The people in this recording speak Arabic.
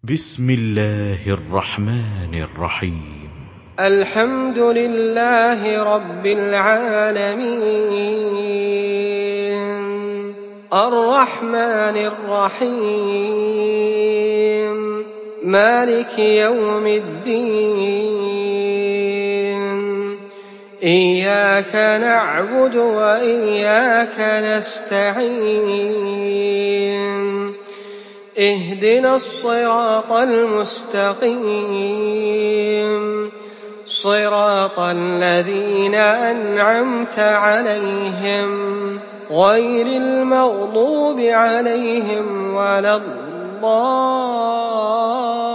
بسم الله الرحمن الرحيم. الحمد لله رب العالمين الرحمن الرحيم مالك يوم الدين إياك نعبد وإياك نستعين اهدنا الصراط المستقيم صراط الذين أنعمت عليهم غير المغضوب عليهم ولا الضالين.